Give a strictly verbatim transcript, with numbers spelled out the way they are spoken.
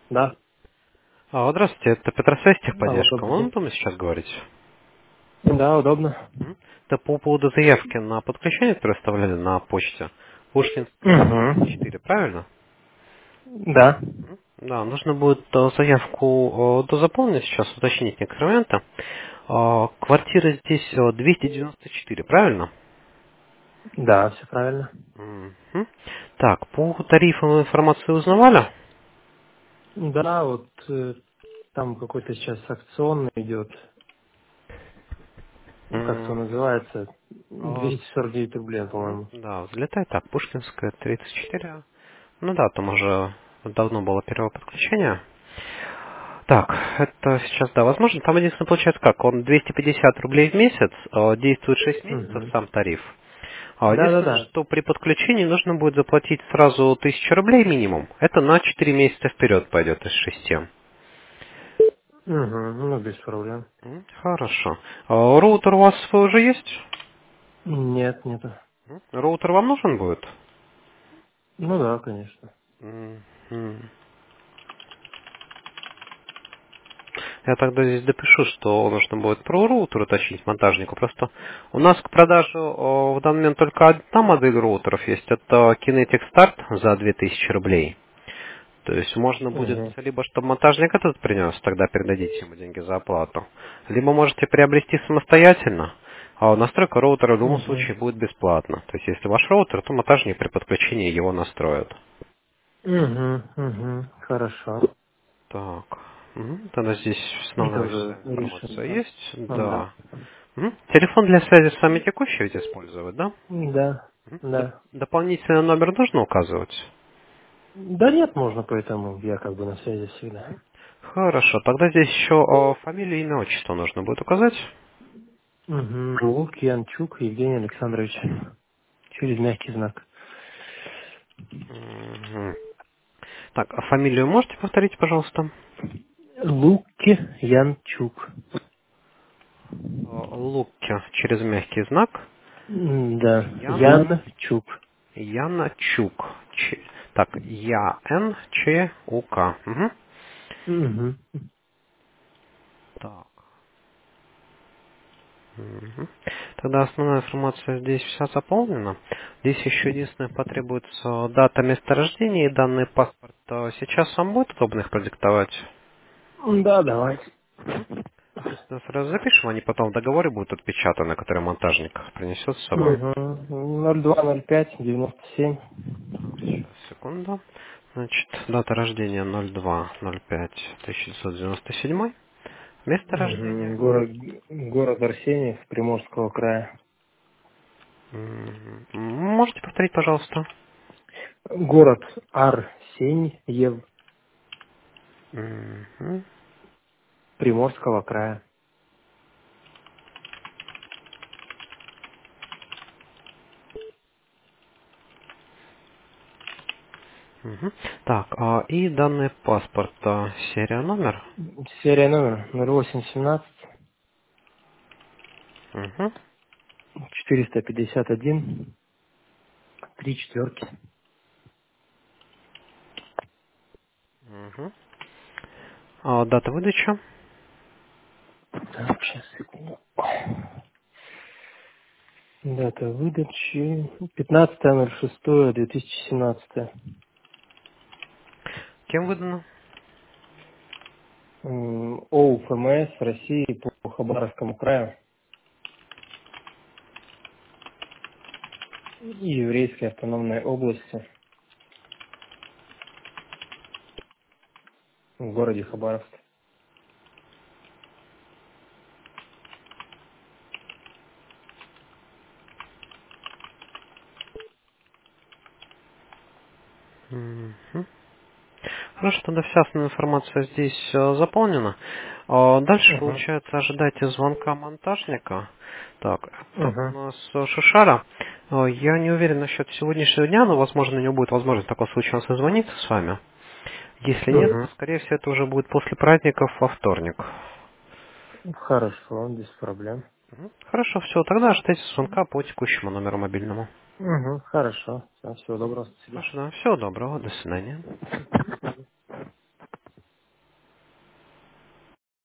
Да. А, здравствуйте, это Петросвязь Алло, техподдержка. добрый Вам день. удобно сейчас говорить? Да, удобно. М? Это по поводу заявки на подключение, которую оставляли на почте. Пушкинская, тридцать четыре, Угу. правильно? Да. М? Да, нужно будет э, заявку э, дозаполнить, сейчас уточнить некоторые моменты. А, Квартира здесь э, двести девяносто четыре, правильно? Да, все правильно. Мгм. Так, по тарифам информацию узнавали? Да, вот э, там какой-то сейчас акционный идет, как это М, называется, а, двести сорок девять рублей, Мгм. по-моему. Да, взлетай так, Пушкинская, тридцать четыре. Ну да, там уже давно было первое подключение. Так, это сейчас, да, возможно. Там единственное получается как, он двести пятьдесят рублей в месяц, э, действует шесть месяцев Угу. сам тариф. А единственное, Да-да-да. что при подключении нужно будет заплатить сразу тысячу рублей минимум. Это на четыре месяца вперед пойдет из шести. Угу. Ну, без проблем. М, Хорошо. А роутер у вас свой уже есть? Нет, нету. М, Роутер вам нужен будет? Ну да, конечно. Мгм. Я тогда здесь допишу, что нужно будет про роутер уточнить монтажнику. Просто у нас к продаже о, в данный момент только одна модель роутеров есть. Это Kinetic Start за две тысячи рублей. То есть можно будет Угу. либо чтобы монтажник этот принес, тогда передадите ему деньги за оплату. Либо можете приобрести самостоятельно. А настройка роутера в любом Угу. случае будет бесплатно. То есть если ваш роутер, то монтажник при подключении его настроит. Угу. Угу. Хорошо. Так. Мгм. Тогда здесь Это основная вся уже информация решено. есть. Да. Да. Мгм. Телефон для связи с вами текущий ведь использовать, да? Да. Мгм. Доп- Да. дополнительный номер нужно указывать? Да нет, можно, поэтому я как бы на связи всегда. Хорошо. Тогда здесь еще о, фамилию, имя, отчество нужно будет указать. Угу. Лук Янчук Евгений Александрович. Через мягкий знак. Мгм. Так, а фамилию можете повторить, пожалуйста? Луки Янчук. О, Лукки через мягкий знак. М, Да. Ян Янчук. Янчук. Ч- Так, Я Н Ч У К. Мгм. Угу. Так. Мгм. Тогда основная информация здесь вся заполнена. Здесь еще единственное потребуется дата месторождения и данный паспорт. А Сейчас вам будет удобно их продиктовать? Да, давай. Мгм. Естественно, сразу запишем, они потом в договоре будут отпечатаны, который монтажник принесет с собой. Угу. ноль два ноль пять девяносто семь. Сейчас, секунду. Значит, дата рождения ноль два ноль пять тысяча девятьсот девяносто семь. Место Угу. рождения. Город, город Арсеньев, Приморского края. М, Можете повторить, пожалуйста? Город Арсеньев, Мгм. Приморского края. Мгм. Так, а, и данные паспорта, серия, номер. Серия номер ноль восемь семнадцать Мгм. четыреста пятьдесят один три четверки. Мгм. А, дата выдачи. Так, сейчас, секунду. Дата выдачи пятнадцатое ноль шестое две тысячи семнадцатое. Кем выдано? М, ОУФМС России по Хабаровскому краю и Еврейской автономной области в городе Хабаровск. Мгм. Хорошо, тогда вся основная информация здесь э, заполнена. А, Дальше, Угу. получается, ожидайте звонка монтажника. Так, это у Угу. нас э, Шишара. Э, Я не уверен насчет сегодняшнего дня, но, возможно, у него будет возможность в таком случае он созвониться с вами. Если нет, то, Угу. скорее всего, это уже будет после праздников во вторник. Хорошо, без проблем. Мгм. Хорошо, все, тогда ожидайте звонка по текущему номеру мобильному. Угу. Хорошо. Всего доброго. Спасибо. Хорошо, да, всего доброго, до свидания.